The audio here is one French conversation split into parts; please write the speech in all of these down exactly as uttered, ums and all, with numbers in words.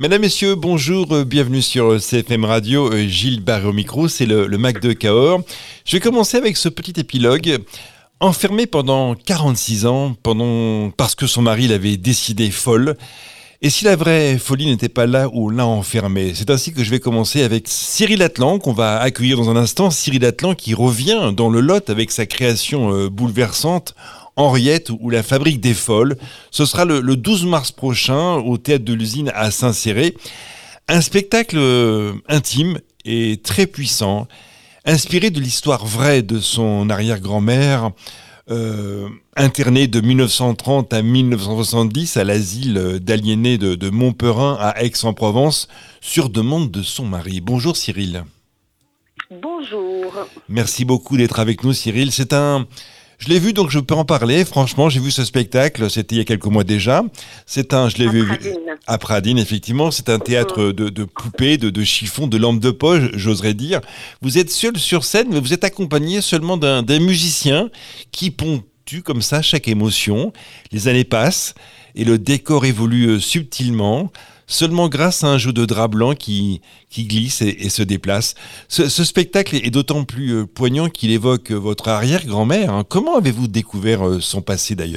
Mesdames, Messieurs, bonjour, euh, bienvenue sur C F M Radio, euh, Gilles Barré au micro, c'est le, le Mac de Cahors. Je vais commencer avec ce petit épilogue. Enfermée pendant quarante-six ans, pendant... parce que son mari l'avait décidée folle, et si la vraie folie n'était pas là où on l'a enfermée. C'est ainsi que je vais commencer avec Cyril Atlan, qu'on va accueillir dans un instant. Cyril Atlan qui revient dans le Lot avec sa création euh, bouleversante, Henriette ou la Fabrique des Folles. Ce sera le, le douze mars prochain au Théâtre de l'Usine à Saint-Céré. Un spectacle euh, intime et très puissant, inspiré de l'histoire vraie de son arrière-grand-mère, euh, internée de mille neuf cent trente à mille neuf cent soixante-dix à l'asile d'aliénés de, de Montperin à Aix-en-Provence, sur demande de son mari. Bonjour Cyril. Bonjour. Merci beaucoup d'être avec nous Cyril. C'est un... Je l'ai vu, donc je peux en parler. Franchement, j'ai vu ce spectacle, c'était il y a quelques mois déjà. C'est un, je l'ai à vu Pradines. à Pradines, effectivement. C'est un théâtre de, de poupées, de, de chiffons, de lampes de poche, j'oserais dire. Vous êtes seul sur scène, mais vous êtes accompagné seulement d'un, d'un musicien qui ponctue comme ça chaque émotion. Les années passent et le décor évolue subtilement, seulement grâce à un jeu de drap blanc qui, qui glisse et, et se déplace. Ce, ce spectacle est d'autant plus euh, poignant qu'il évoque votre arrière-grand-mère. Hein. Comment avez-vous découvert euh, son passé d'ailleurs ?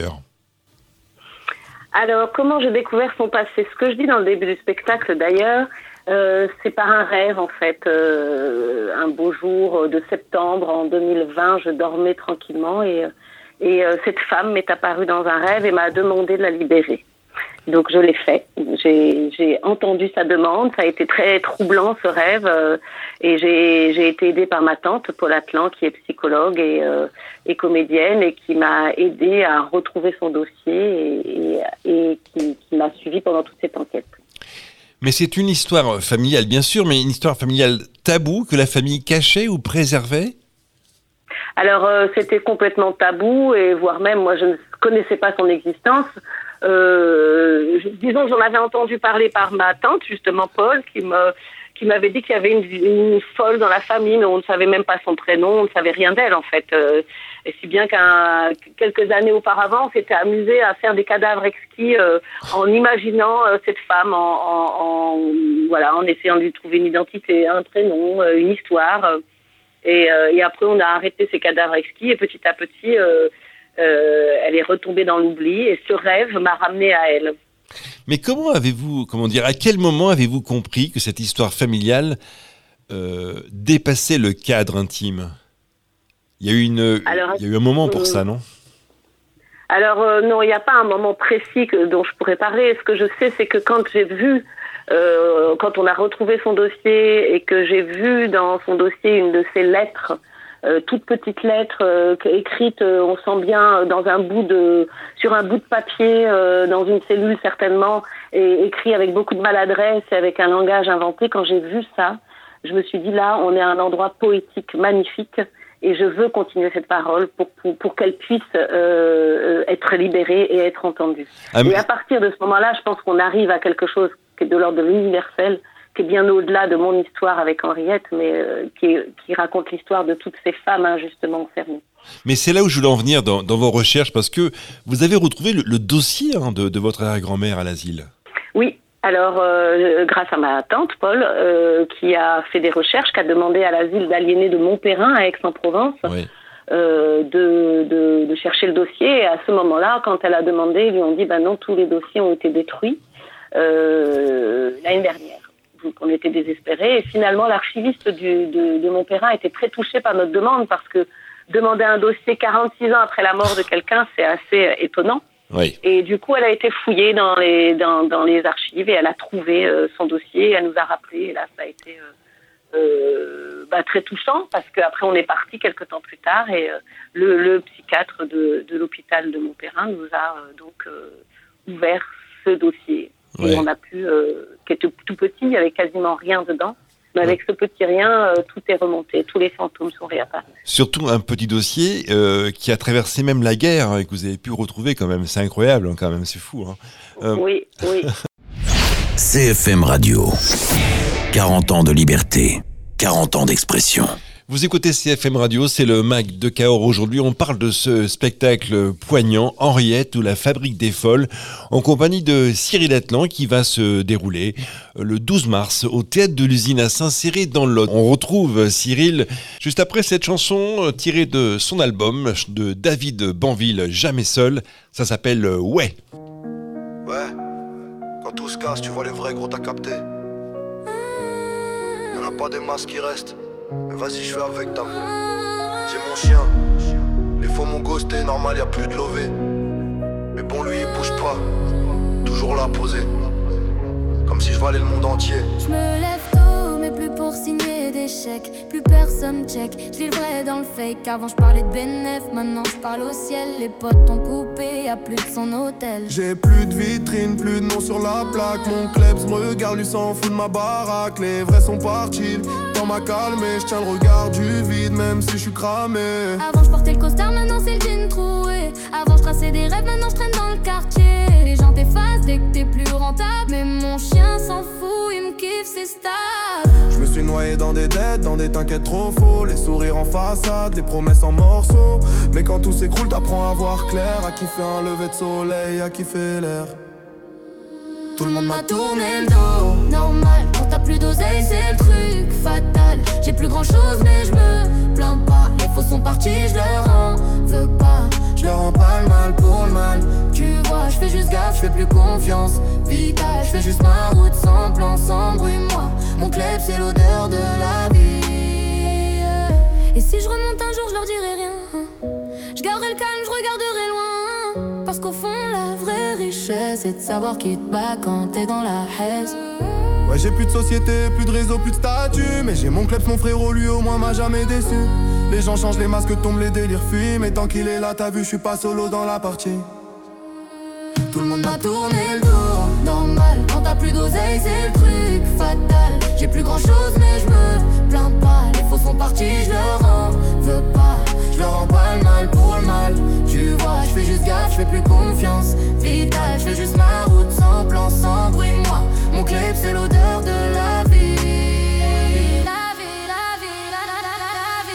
Alors, comment j'ai découvert son passé ? Ce que je dis dans le début du spectacle d'ailleurs, euh, c'est par un rêve en fait. Euh, un beau jour de septembre en deux mille vingt, je dormais tranquillement et, et euh, cette femme m'est apparue dans un rêve et m'a demandé de la libérer. Donc je l'ai fait, j'ai, j'ai entendu sa demande, ça a été très troublant ce rêve euh, et j'ai, j'ai été aidée par ma tante Paul Atlan qui est psychologue et, euh, et comédienne et qui m'a aidée à retrouver son dossier et, et, et qui, qui m'a suivie pendant toute cette enquête. Mais c'est une histoire familiale bien sûr, mais une histoire familiale taboue que la famille cachait ou préservait ? Alors euh, c'était complètement tabou et voire même moi je ne connaissais pas son existence. Euh, disons, j'en avais entendu parler par ma tante, justement Paul, qui me, qui m'avait dit qu'il y avait une, une folle dans la famille, mais on ne savait même pas son prénom, on ne savait rien d'elle en fait. Euh, et si bien qu'un quelques années auparavant, on s'était amusé à faire des cadavres exquis euh, en imaginant euh, cette femme, en, en, en voilà, en essayant de lui trouver une identité, un prénom, euh, une histoire. Euh, et, euh, et après, on a arrêté ces cadavres exquis et petit à petit. Euh, Euh, elle est retombée dans l'oubli et ce rêve m'a ramenée à elle. Mais comment avez-vous, comment dire, à quel moment avez-vous compris que cette histoire familiale euh, dépassait le cadre intime ? Il y a eu une, Alors, il y a eu un moment pour euh, ça, non ? Alors euh, non, il n'y a pas un moment précis que, dont je pourrais parler. Ce que je sais, c'est que quand j'ai vu, euh, quand on a retrouvé son dossier et que j'ai vu dans son dossier une de ses lettres. Euh, toute petite lettre euh, écrite, euh, on sent bien euh, dans un bout de, sur un bout de papier, euh, dans une cellule certainement, et écrit avec beaucoup de maladresse et avec un langage inventé. Quand j'ai vu ça, je me suis dit là, on est à un endroit poétique magnifique, et je veux continuer cette parole pour pour, pour qu'elle puisse euh, être libérée et être entendue. Ah, mais... Et à partir de ce moment-là, je pense qu'on arrive à quelque chose qui est de l'ordre de l'universel, qui est bien au-delà de mon histoire avec Henriette, mais euh, qui, est, qui raconte l'histoire de toutes ces femmes injustement enfermées. Mais c'est là où je voulais en venir dans, dans vos recherches, parce que vous avez retrouvé le, le dossier hein, de, de votre arrière-grand-mère à l'asile. Oui, alors euh, grâce à ma tante Paul, euh, qui a fait des recherches, qui a demandé à l'asile d'aliénés de Montperin à Aix-en-Provence oui. euh, de, de, de chercher le dossier. Et à ce moment-là, quand elle a demandé, ils lui ont dit ben non, tous les dossiers ont été détruits euh, l'année dernière. Donc on était désespérés et finalement l'archiviste du, de, de Montperin était très touché par notre demande parce que demander un dossier quarante-six ans après la mort de quelqu'un, c'est assez étonnant. Oui. Et du coup, elle a été fouillée dans les, dans, dans les archives et elle a trouvé euh, son dossier, elle nous a rappelé et là ça a été euh, euh, bah, très touchant parce qu'après on est parti quelques temps plus tard et euh, le, le psychiatre de, de l'hôpital de Montperin nous a euh, donc euh, ouvert ce dossier. Et ouais. on a pu, euh, qui était tout petit, il n'y avait quasiment rien dedans. Mais avec ouais. ce petit rien, euh, tout est remonté, tous les fantômes sont réapparus. Surtout un petit dossier euh, qui a traversé même la guerre hein, et que vous avez pu retrouver quand même. C'est incroyable hein, quand même, c'est fou. Hein. Euh... Oui, oui. C F M Radio, quarante ans de liberté, quarante ans d'expression. Vous écoutez C F M Radio, c'est le Mag de Cahors. Aujourd'hui, on parle de ce spectacle poignant, Henriette ou la Fabrique des Folles, en compagnie de Cyril Atlan, qui va se dérouler le douze mars au Théâtre de l'Usine à Saint-Céré dans le Lot. On retrouve Cyril juste après cette chanson tirée de son album de David Banville, Jamais seul. Ça s'appelle Ouais. Ouais, quand tout se casse, tu vois les vrais gros, t'as capté. Y'en a pas des masses qui restent. Mais vas-y, je fais avec ta voix. C'est mon chien. Les faux m'ont ghosté, normal, y'a plus de lové. Mais bon, lui, il bouge pas. Toujours là, posé. Comme si je valais le monde entier. Je me lève tôt, mais plus pour signer des chèques. Plus personne check. Je vis le vrai dans le fake. Avant, je parlais de bénéf, maintenant je parle au ciel. Les potes ont coupé, y'a plus de son hôtel. J'ai plus de vitrine, plus de nom sur la plaque. Mon klebs me regarde, lui s'en fout de ma baraque. Les vrais sont partis. M'a calmé, je tiens le regard du vide même si je suis cramé. Avant je portais le costard, maintenant c'est le jean troué. Avant je traçais des rêves, maintenant je traîne dans le quartier. Les gens t'effacent dès que t'es plus rentable. Mais mon chien s'en fout, il me kiffe, c'est stable. Je me suis noyé dans des dettes, dans des t'inquiètes trop faux. Les sourires en façade, les promesses en morceaux. Mais quand tout s'écroule, t'apprends à voir clair. À kiffer un lever de soleil, à kiffer l'air. Tout le monde m'a tourné le dos. Normal, quand t'as plus d'oseille, c'est le truc fatal. J'ai plus grand chose, mais je me plains pas. Les faux sont partis, je leur en veux pas. Je leur rends pas le mal pour le mal. Tu vois, je fais juste gaffe, je fais plus confiance. Vital, je fais juste ma route sans plan, sans bruit. Moi, mon club, c'est l'odeur de la vie. Et si je remonte un jour, je leur dirai rien. Je garderai le calme, je regarderai loin. Parce qu'au fond, la vraie richesse, c'est de savoir qui te bat quand t'es dans la haise. Ouais, j'ai plus de société, plus de réseau, plus de statut. Mais j'ai mon club, mon frérot, lui au moins m'a jamais déçu. Les gens changent, les masques tombent, les délires fuient. Mais tant qu'il est là, t'as vu, je suis pas solo dans la partie. Tout le monde m'a tourné le dos. Normal, quand t'as plus d'oseille, c'est le truc fatal. J'ai plus grand chose, mais je me plains pas. Les faux sont partis, je leur en veux pas. Je leur rends pas le mal pour le mal. Tu vois, je fais juste gaffe, je fais plus confiance. Vital, je fais juste ma route sans plan, sans bruit. Moi, mon clip, c'est l'odeur de la vie. La vie, la vie, la la la la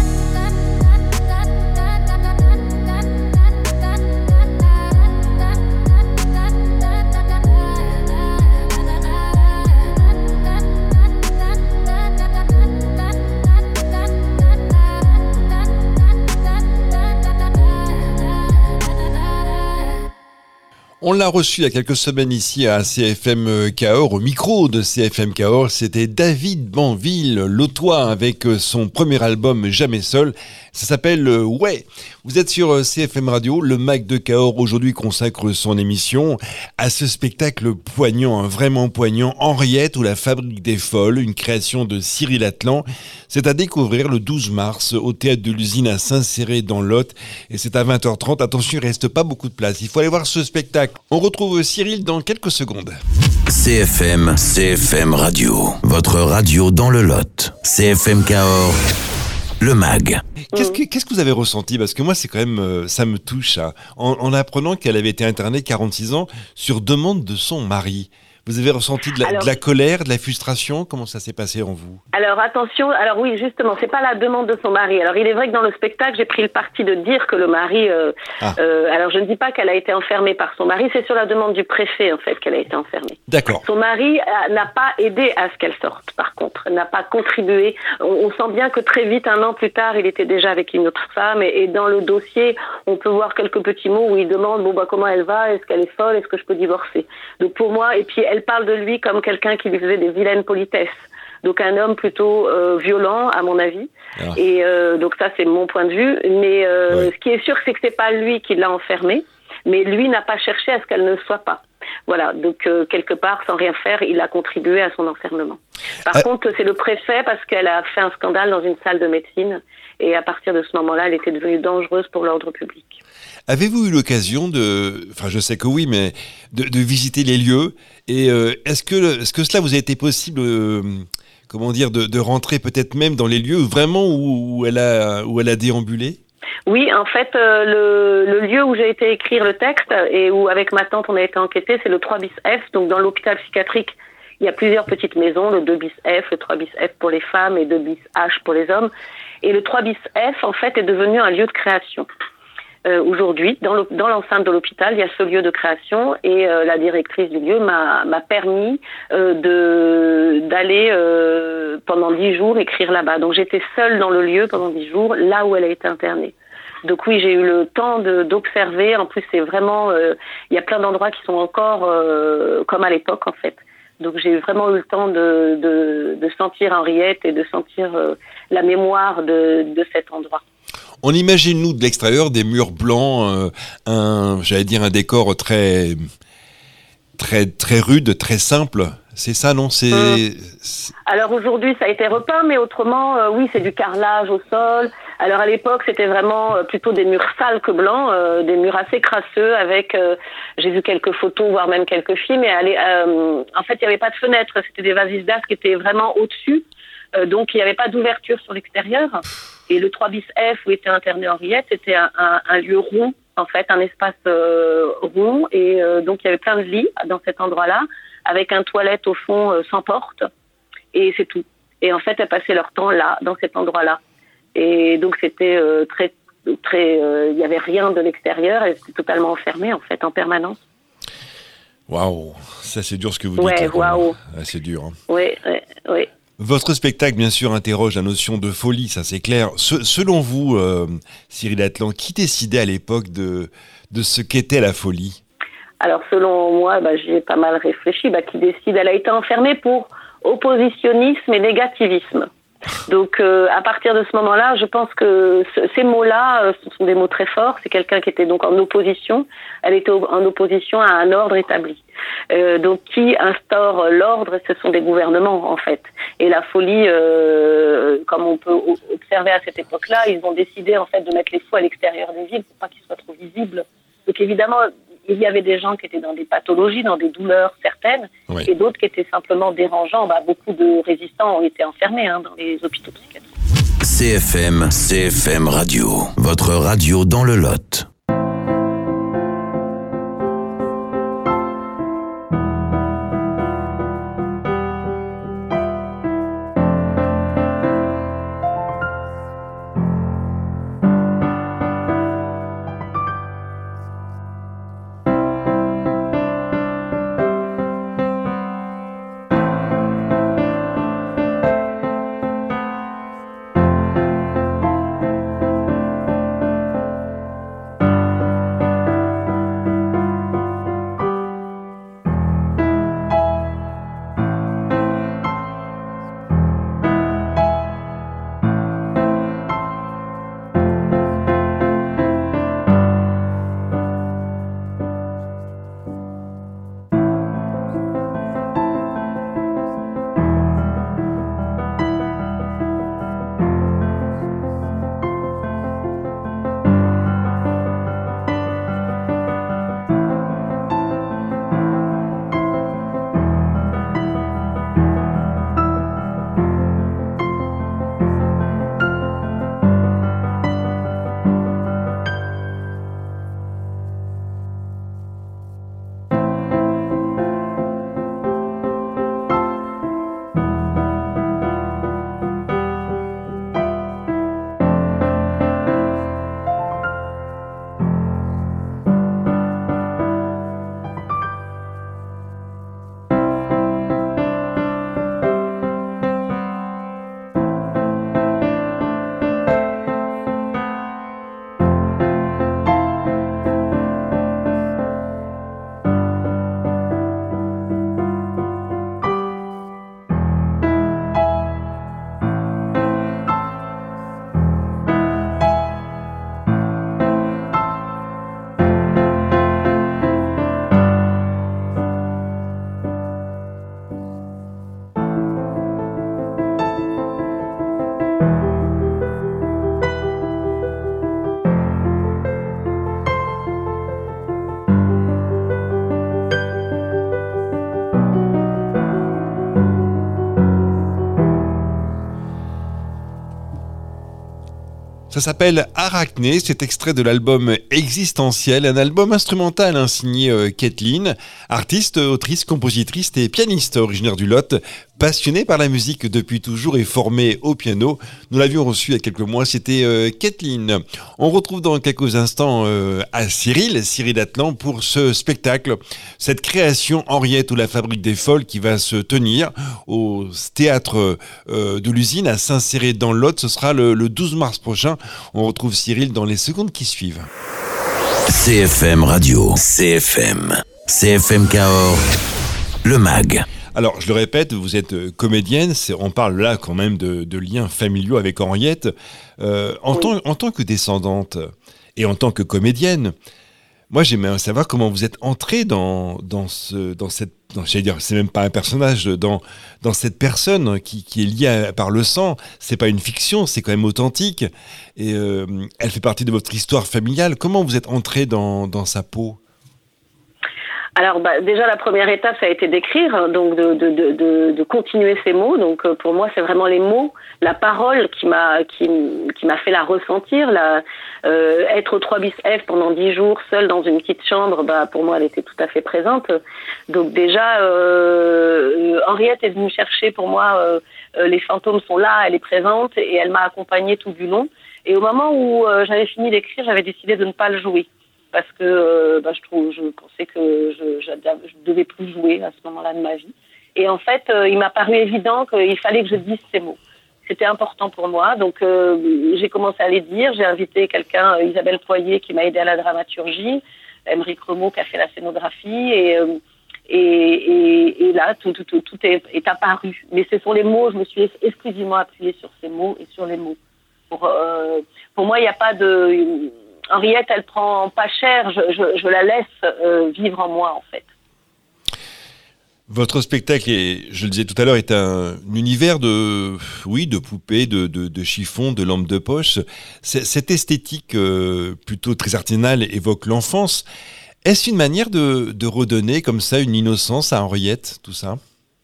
On l'a reçu il y a quelques semaines ici à C F M Cahors, au micro de C F M Cahors. C'était David Banville, l'Autois, avec son premier album Jamais seul. Ça s'appelle Ouais. Vous êtes sur C F M Radio. Le Mag de Cahors aujourd'hui consacre son émission à ce spectacle poignant, hein, vraiment poignant, Henriette ou la Fabrique des Folles, une création de Cyril Atlan. C'est à découvrir le douze mars au Théâtre de l'Usine à Saint-Céré dans le Lot. Et c'est à vingt heures trente. Attention, il ne reste pas beaucoup de place. Il faut aller voir ce spectacle. On retrouve Cyril dans quelques secondes. C F M, C F M Radio, votre radio dans le Lot. C F M Cahors, le Mag. Qu'est-ce que, qu'est-ce que vous avez ressenti ? Parce que moi, c'est quand même, ça me touche, hein, en, en apprenant qu'elle avait été internée quarante-six ans sur demande de son mari. Vous avez ressenti de la, alors, de la colère, de la frustration ? Comment ça s'est passé en vous ? Alors attention, alors oui, justement, c'est pas la demande de son mari. Alors il est vrai que dans le spectacle, j'ai pris le parti de dire que le mari... Euh, ah. euh, alors je ne dis pas qu'elle a été enfermée par son mari, c'est sur la demande du préfet, en fait, qu'elle a été enfermée. D'accord. Son mari a, n'a pas aidé à ce qu'elle sorte, par contre, n'a pas contribué. On, on sent bien que très vite, un an plus tard, il était déjà avec une autre femme. Et, et dans le dossier, on peut voir quelques petits mots où il demande, bon, bah, comment elle va ? Est-ce qu'elle est folle ? Est-ce que je peux divorcer ? Donc pour moi, et puis elle parle de lui comme quelqu'un qui lui faisait des vilaines politesses. Donc un homme plutôt euh, violent, à mon avis. Ah. Et euh, donc ça, c'est mon point de vue. Mais euh, ouais. Ce qui est sûr, c'est que c'est pas lui qui l'a enfermée, mais lui n'a pas cherché à ce qu'elle ne soit pas. Voilà, donc euh, quelque part, sans rien faire, il a contribué à son enfermement. Par ah. contre, c'est le préfet parce qu'elle a fait un scandale dans une salle de médecine. Et à partir de ce moment-là, elle était devenue dangereuse pour l'ordre public. Avez-vous eu l'occasion de, enfin je sais que oui, mais de, de visiter les lieux et euh, est-ce que est-ce que cela vous a été possible, euh, comment dire, de, de rentrer peut-être même dans les lieux vraiment où, où elle a où elle a déambulé? Oui, en fait, euh, le, le lieu où j'ai été écrire le texte et où avec ma tante on a été enquêter, c'est le trois bis F, donc dans l'hôpital psychiatrique il y a plusieurs petites maisons, le deux bis F, le trois bis F pour les femmes et deux bis H pour les hommes. Et le trois bis F, en fait, est devenu un lieu de création. Euh, aujourd'hui, dans, le, dans l'enceinte de l'hôpital, il y a ce lieu de création et euh, la directrice du lieu m'a, m'a permis euh, de, d'aller euh, pendant dix jours écrire là-bas. Donc j'étais seule dans le lieu pendant dix jours, là où elle a été internée. Donc oui, j'ai eu le temps de, d'observer. En plus, c'est vraiment, euh, il y a plein d'endroits qui sont encore euh, comme à l'époque en fait. Donc j'ai vraiment eu le temps de, de, de sentir Henriette et de sentir euh, la mémoire de, de cet endroit. On imagine, nous, de l'extérieur, des murs blancs, euh, un, j'allais dire un décor très, très, très rude, très simple. C'est ça, non c'est, mmh. c'est... Alors aujourd'hui, ça a été repeint, mais autrement, euh, oui, c'est du carrelage au sol. Alors à l'époque, c'était vraiment euh, plutôt des murs sales que blancs, euh, des murs assez crasseux avec, euh, j'ai vu quelques photos, voire même quelques films, mais allez, euh, en fait, il n'y avait pas de fenêtres, c'était des vasises d'as qui étaient vraiment au-dessus, euh, donc il n'y avait pas d'ouverture sur l'extérieur. Et le trois bis F où était internée Henriette, c'était un, un, un lieu rond, en fait, un espace euh, rond, et euh, donc il y avait plein de lits dans cet endroit-là, avec un toilette au fond euh, sans porte, et c'est tout. Et en fait, elles passaient leur temps là, dans cet endroit-là. Et donc c'était euh, très, très, euh, il y avait rien de l'extérieur, elles étaient totalement enfermées en fait, en permanence. Waouh, ça c'est dur ce que vous ouais, dites. Ouais, waouh. Ah, c'est dur. Hein. Oui, oui, oui. Votre spectacle, bien sûr, interroge la notion de folie, ça c'est clair. Se- selon vous, euh, Cyril Atlan, qui décidait à l'époque de, de ce qu'était la folie ? Alors selon moi, bah, j'ai pas mal réfléchi. Bah, qui décide ? Elle a été enfermée pour oppositionnisme et négativisme. Donc euh, à partir de ce moment-là, je pense que ce, ces mots-là, euh, ce sont des mots très forts. C'est quelqu'un qui était donc en opposition. Elle était au, en opposition à un ordre établi. Euh, donc qui instaure l'ordre ? Ce sont des gouvernements en fait. Et la folie, euh, comme on peut observer à cette époque-là, ils ont décidé en fait de mettre les fous à l'extérieur des villes pour pas qu'ils soient trop visibles. Donc évidemment, il y avait des gens qui étaient dans des pathologies, dans des douleurs certaines, oui. Et d'autres qui étaient simplement dérangeants. Bah, beaucoup de résistants ont été enfermés hein, dans les hôpitaux psychiatriques. C F M, C F M Radio, votre radio dans le Lot. Ça s'appelle Arachné, c'est extrait de l'album Existentiel, un album instrumental hein, signé euh, Kathleen, artiste, autrice, compositrice et pianiste originaire du Lot, passionnée par la musique depuis toujours et formée au piano. Nous l'avions reçue il y a quelques mois, c'était euh, Kathleen. On retrouve dans quelques instants euh, à Cyril, Cyril Atlan, pour ce spectacle, cette création Henriette ou la Fabrique des Folles qui va se tenir au théâtre euh, de l'Usine à Saint-Céré dans le Lot. Ce sera le, le douze mars prochain. On retrouve Cyril dans les secondes qui suivent. C F M Radio, C F M, C F M Cahors, le mag. Alors, je le répète, vous êtes comédienne, c'est, on parle là quand même de, de liens familiaux avec Henriette. Euh, en, oui. tant, en tant que descendante et en tant que comédienne, moi j'aimerais savoir comment vous êtes entrée dans, dans, ce, dans cette... Non, j'allais dire, c'est même pas un personnage, dans, dans cette personne qui, qui est liée à, par le sang. C'est pas une fiction, c'est quand même authentique. Et euh, elle fait partie de votre histoire familiale. Comment vous êtes entrée dans, dans sa peau ? Alors bah, déjà la première étape ça a été d'écrire, donc de, de, de, de, de continuer ces mots. Donc euh, pour moi c'est vraiment les mots, la parole qui m'a qui, qui m'a fait la ressentir. La, euh, être au trois bis F pendant dix jours seule dans une petite chambre, bah pour moi elle était tout à fait présente. Donc déjà euh, Henriette est venue chercher pour moi euh, euh, les fantômes sont là, elle est présente et elle m'a accompagnée tout du long. Et au moment où euh, j'avais fini d'écrire, j'avais décidé de ne pas le jouer. Parce que euh, bah, je trouve, je pensais que je, je, je devais plus jouer à ce moment-là de ma vie. Et en fait, euh, il m'a paru évident qu'il fallait que je dise ces mots. C'était important pour moi, donc euh, j'ai commencé à les dire. J'ai invité quelqu'un, euh, Isabelle Poirier, qui m'a aidé à la dramaturgie, Émeric Remaud qui a fait la scénographie, et euh, et, et, et là tout tout tout, tout est, est apparu. Mais ce sont les mots. Je me suis exclusivement appuyée sur ces mots et sur les mots. Pour euh, pour moi, il n'y a pas de Henriette, elle prend pas cher, je, je, je la laisse euh, vivre en moi, en fait. Votre spectacle, est, je le disais tout à l'heure, est un, un univers de, oui, de poupées, de, de, de chiffons, de lampes de poche. C'est, cette esthétique euh, plutôt très artisanale évoque l'enfance. Est-ce une manière de, de redonner comme ça une innocence à Henriette, tout ça ?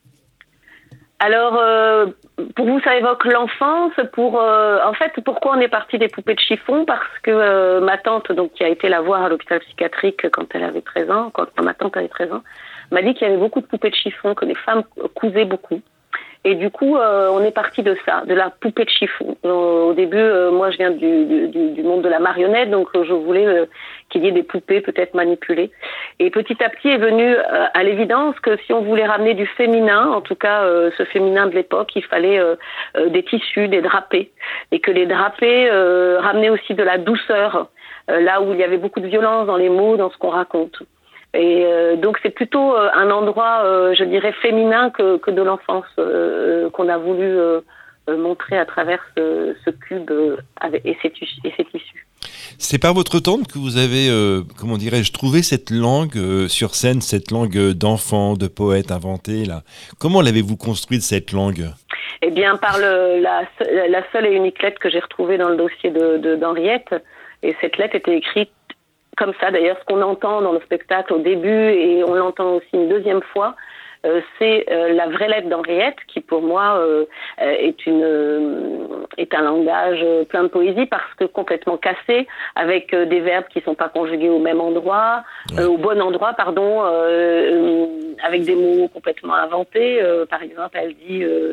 Alors, euh, pour vous, ça évoque l'enfance. Pour, euh, en fait, pourquoi on est parti des poupées de chiffon ? Parce que euh, ma tante, donc qui a été la voir à l'hôpital psychiatrique quand elle avait treize ans, quand ma tante avait treize ans, m'a dit qu'il y avait beaucoup de poupées de chiffon, que les femmes cousaient beaucoup. Et du coup, euh, on est parti de ça, de la poupée de chiffon. Euh, au début, euh, moi, je viens du, du, du monde de la marionnette, donc euh, je voulais euh, qu'il y ait des poupées peut-être manipulées. Et petit à petit est venu euh, à l'évidence que si on voulait ramener du féminin, en tout cas euh, ce féminin de l'époque, il fallait euh, euh, des tissus, des drapés, et que les drapés euh, ramenaient aussi de la douceur, euh, là où il y avait beaucoup de violence dans les mots, dans ce qu'on raconte. Et euh, donc c'est plutôt euh, un endroit, euh, je dirais, féminin que, que de l'enfance euh, qu'on a voulu euh, montrer à travers ce, ce cube euh, avec, et, ses tissus, et ses tissus. C'est par votre tante que vous avez, euh, comment dirais-je, trouvé cette langue euh, sur scène, cette langue d'enfant, de poète inventée là. Comment l'avez-vous construite cette langue ? Eh bien par le, la, la seule et unique lettre que j'ai retrouvée dans le dossier de, de, d'Henriette, et cette lettre était écrite comme ça, d'ailleurs, ce qu'on entend dans le spectacle au début, et on l'entend aussi une deuxième fois, euh, c'est euh, la vraie lettre d'Henriette, qui pour moi euh, est, une, euh, est un langage plein de poésie, parce que complètement cassé, avec euh, des verbes qui ne sont pas conjugués au même endroit, euh, au bon endroit, pardon, euh, avec des mots complètement inventés. Euh, par exemple, elle dit, euh,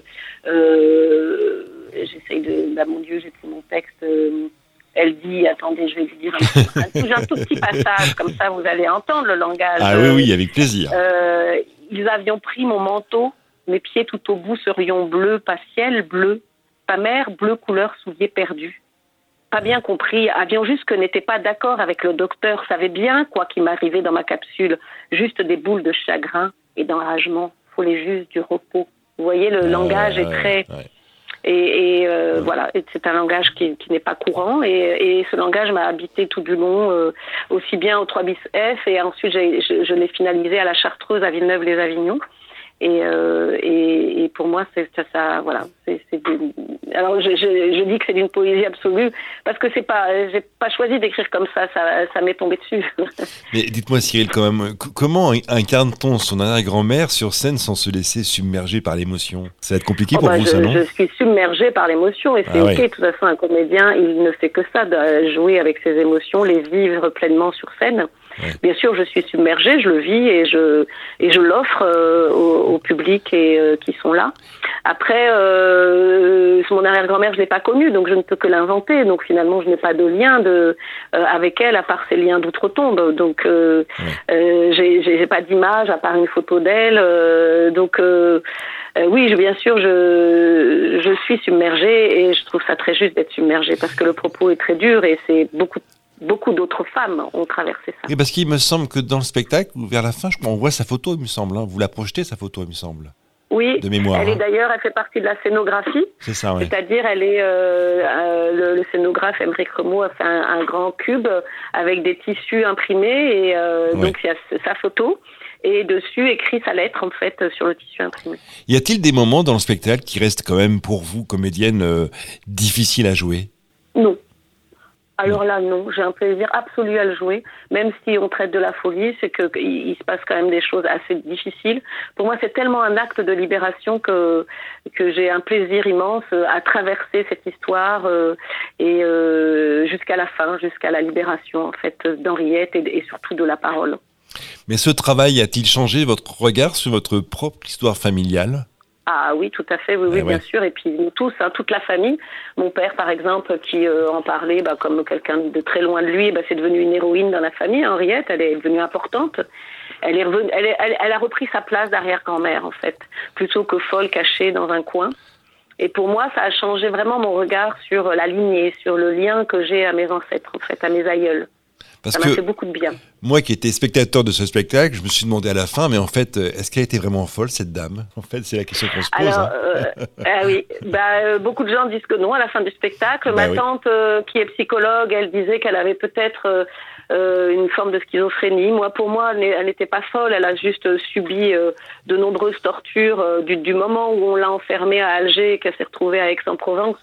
euh, j'essaye de, bah, mon Dieu, j'ai pris mon texte... Euh, Elle dit, attendez, je vais vous dire un, un, un tout petit passage, comme ça vous allez entendre le langage. Ah oui, oui, avec plaisir. Euh, ils avions pris mon manteau, mes pieds tout au bout serions bleus, pas ciel, bleu, pas mer, bleu couleur souliers perdus. Pas bien compris, avions juste que n'était pas d'accord avec le docteur, savait bien quoi qui m'arrivait dans ma capsule, juste des boules de chagrin et d'enragement, faut les juste du repos. Vous voyez, le euh, langage est ouais, très... Ouais. Et, et euh, ouais. voilà, et c'est un langage qui, qui n'est pas courant, et, et ce langage m'a habité tout du long, euh, aussi bien au trois bis F, et ensuite j'ai, je, je l'ai finalisé à la Chartreuse à Villeneuve-les-Avignon. Et, euh, et, et pour moi, c'est ça, ça voilà, c'est, c'est Alors je, je, je dis que c'est d'une poésie absolue parce que c'est pas, j'ai pas choisi d'écrire comme ça, ça, ça m'est tombé dessus. Mais dites-moi Cyril, quand même, comment incarne-t-on son arrière-grand-mère sur scène sans se laisser submerger par l'émotion ? Ça va être compliqué oh pour bah vous, je, ça non ? Je suis submergée par l'émotion et c'est ah, ok. Ouais. De toute façon, un comédien, il ne fait que ça, de jouer avec ses émotions, les vivre pleinement sur scène. Ouais. Bien sûr, je suis submergée, je le vis et je et je l'offre euh, au, au public et euh, qui sont là. Après, euh, mon arrière-grand-mère, je l'ai pas connue, donc je ne peux que l'inventer. Donc finalement, je n'ai pas de lien de euh, avec elle à part ces liens d'outre-tombe. Donc euh, ouais. euh, j'ai, j'ai pas d'image à part une photo d'elle. Euh, donc euh, euh, oui, je, bien sûr, je je suis submergée et je trouve ça très juste d'être submergée parce que le propos est très dur et c'est beaucoup Beaucoup d'autres femmes ont traversé ça. Et parce qu'il me semble que dans le spectacle, vers la fin, je crois, on voit sa photo, il me semble. Hein. Vous la projetez, sa photo, il me semble. Oui, de mémoire, elle hein. est d'ailleurs, elle fait partie de la scénographie. C'est ça, oui. C'est-à-dire, elle est, euh, euh, le, le scénographe Émeric Remaud a fait un, un grand cube avec des tissus imprimés et euh, oui. Donc il y a sa photo. Et dessus écrit sa lettre, en fait, sur le tissu imprimé. Y a-t-il des moments dans le spectacle qui restent quand même, pour vous, comédienne, euh, difficiles à jouer ? Non. Alors là, non, j'ai un plaisir absolu à le jouer, même si on traite de la folie, c'est que il, il se passe quand même des choses assez difficiles. Pour moi, c'est tellement un acte de libération que que j'ai un plaisir immense à traverser cette histoire euh, et euh, jusqu'à la fin, jusqu'à la libération en fait d'Henriette et, et surtout de la parole. Mais ce travail a-t-il changé votre regard sur votre propre histoire familiale ? Ah oui, tout à fait, oui, oui, eh bien ouais. sûr. Et puis nous tous, hein, toute la famille. Mon père, par exemple, qui euh, en parlait bah, comme quelqu'un de très loin de lui, bah, c'est devenu une héroïne dans la famille. Henriette, elle est devenue importante. Elle, est revenue, elle, est, elle, elle a repris sa place d'arrière-grand-mère, en fait, plutôt que folle cachée dans un coin. Et pour moi, ça a changé vraiment mon regard sur la lignée, sur le lien que j'ai à mes ancêtres, en fait, à mes aïeuls. Parce ça m'a fait beaucoup de bien. Moi qui étais spectateur de ce spectacle, je me suis demandé à la fin, mais en fait, est-ce qu'elle était vraiment folle, cette dame ? En fait, c'est la question qu'on se pose. Alors, hein. euh, ah oui, bah, euh, beaucoup de gens disent que non à la fin du spectacle. Bah, Ma oui. tante, euh, qui est psychologue, elle disait qu'elle avait peut-être euh, euh, une forme de schizophrénie. Moi, pour moi, elle n'était pas folle. Elle a juste subi euh, de nombreuses tortures euh, du, du moment où on l'a enfermée à Alger et qu'elle s'est retrouvée à Aix-en-Provence.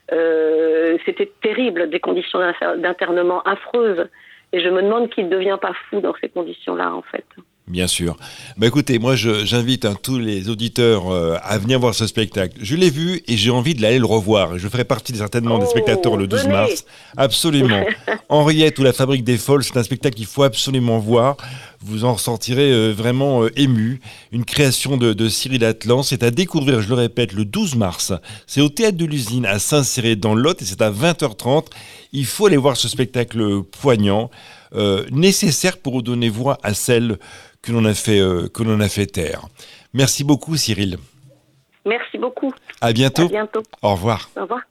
Euh, c'était terrible, des conditions d'internement affreuses. Et je me demande qui ne devient pas fou dans ces conditions-là, en fait. Bien sûr. Bah écoutez, moi je, j'invite hein, tous les auditeurs euh, à venir voir ce spectacle. Je l'ai vu et j'ai envie de l'aller le revoir. Je ferai partie certainement oh, des spectateurs le douze mars. Absolument. Henriette ou la Fabrique des Folles, c'est un spectacle qu'il faut absolument voir. Vous en ressortirez euh, vraiment euh, ému. Une création de, de Cyril Atlan. C'est à découvrir, je le répète, le douze mars. C'est au Théâtre de l'Usine à Saint-Céré dans le Lot et c'est à vingt heures trente. Il faut aller voir ce spectacle poignant, euh, nécessaire pour donner voix à celle que l'on a fait, euh, que l'on a fait taire. Merci beaucoup, Cyril. Merci beaucoup. À bientôt. À bientôt. Au revoir. Au revoir.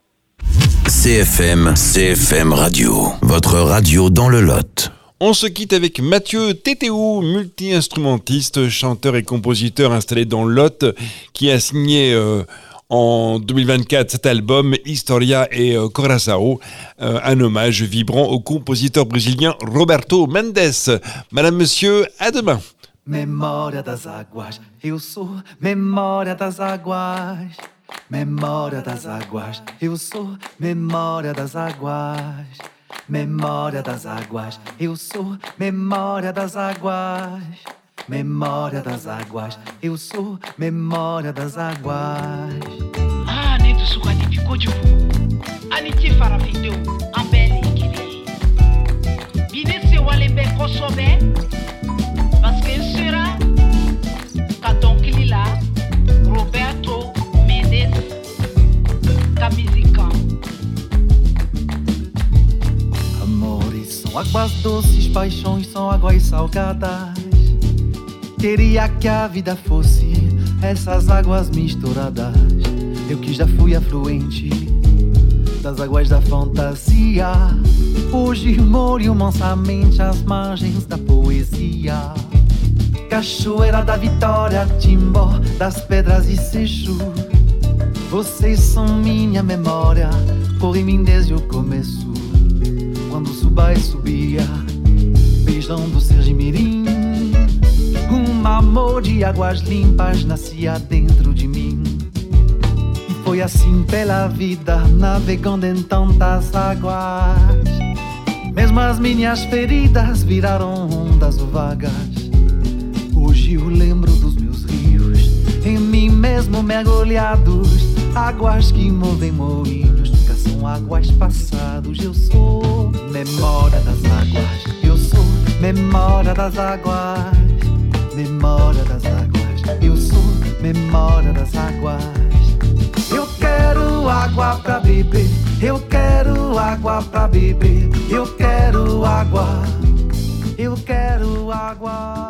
C F M, C F M Radio, votre radio dans le Lot. On se quitte avec Mathieu Tétéou, multi-instrumentiste, chanteur et compositeur installé dans le Lot, qui a signé euh, en deux mille vingt-quatre cet album Historia et euh, Coração, euh, un hommage vibrant au compositeur brésilien Roberto Mendes. Madame, monsieur, à demain. Memória das águas, eu sou memória das águas. Memória das águas, eu sou memória das águas. Memória das águas, eu sou memória das águas. Memória das águas, eu sou memória das águas. Ah, nem do suco ali ficou de vous. Aniti farafindeu, ambele ikili. Bine se walembe kosobe. Parce que sera Katon Kilila, Roberto Mendes, Camisicão. Amores são águas doces, paixões são águas salgadas. Queria que a vida fosse essas águas misturadas. Eu que já fui afluente das águas da fantasia, hoje molho mansamente as margens da poesia. Cachoeira da Vitória, Timbó, das Pedras e Seixu. Vocês são minha memória, cor em mim desde o começo. Quando o Subai subia, beijando o Sergimirim, um amor de águas limpas nascia dentro de mim. E foi assim pela vida, navegando em tantas águas. Mesmo as minhas feridas viraram ondas vagas. Hoje eu lembro dos meus rios, em mim mesmo mergulhados. Águas que movem moinhos, nunca são águas passadas. Eu sou memória das águas. Eu sou memória das águas. Memória das águas. Eu sou memória das águas. Eu quero água pra beber. Eu quero água pra beber. Eu quero água. Eu quero água.